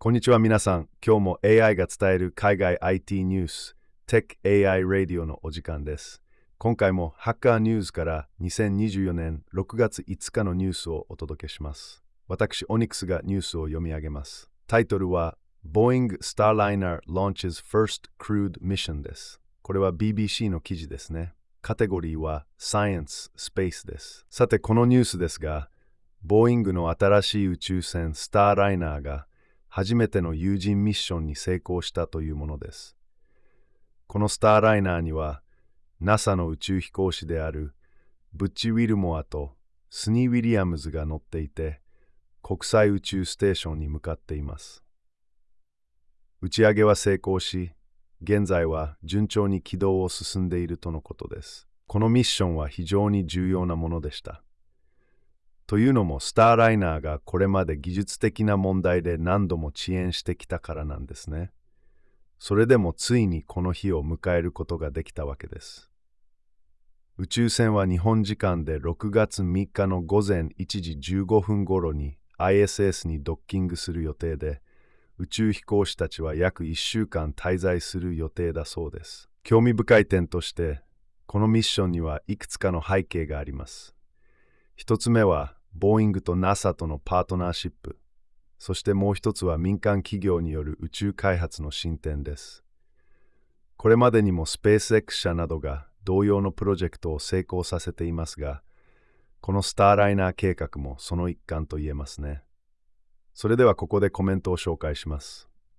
こんにちは皆さん。今日も AI が伝える海外 IT ニュース、Tech AI Radio のお時間です。今回もハッカーニュースから2024年6月5日のニュースをお届けします。私、オニクスがニュースを読み上げます。タイトルは Boeing Starliner Launches First Crewed Mission です。これは BBC の記事ですね。カテゴリーは Science Space です。さて、このニュースですが、ボーイングの新しい宇宙船スターライナーが初めての有人ミッションに成功したというものです。このスターライナーには NASA の宇宙飛行士であるブッチ・ウィルモアとスニー・ウィリアムズが乗っていて国際宇宙ステーションに向かっています。打ち上げは成功し、現在は順調に軌道を進んでいるとのことです。このミッションは非常に重要なものでした。というのもスターライナーがこれまで技術的な問題で何度も遅延してきたからなんですね。それでもついにこの日を迎えることができたわけです。宇宙船は日本時間で6月3日の午前1時15分頃に ISS にドッキングする予定で、宇宙飛行士たちは約1週間滞在する予定だそうです。興味深い点として、このミッションにはいくつかの背景があります。一つ目は、ボーイングと NASA とのパートナーシップ。そしてもう一つは民間企業による宇宙開発の進展です。これまでにもスペース X 社などが同様のプロジェクトを成功させていますが、このスターライナー計画もその一環と言えますね。それではここでコメントを紹介します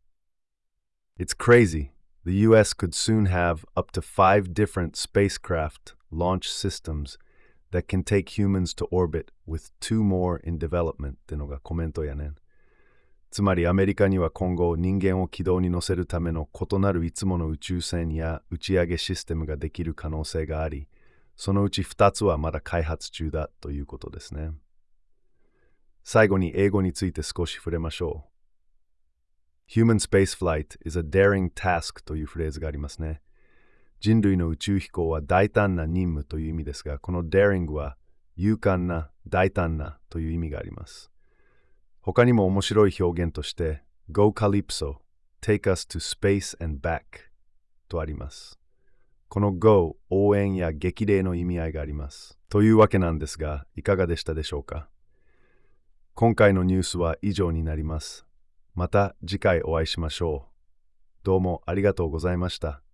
。It's crazy. The US could soon have up to 5 different spacecraft launch systems that can take humans to orbit with 2 more in development ってのがコメントやねん。つまりアメリカには今後人間を軌道に乗せるための異なるいつもの宇宙船や打ち上げシステムができる可能性があり、そのうち2つはまだ開発中だということですね。最後に英語について少し触れましょう。Human spaceflight is a daring task というフレーズがありますね。人類の宇宙飛行は大胆な任務という意味ですが、この daring は勇敢な、大胆なという意味があります。他にも面白い表現として、Go Calypso, take us to space and back とあります。この Go、応援や激励の意味合いがあります。というわけなんですが、いかがでしたでしょうか。今回のニュースは以上になります。また次回お会いしましょう。どうもありがとうございました。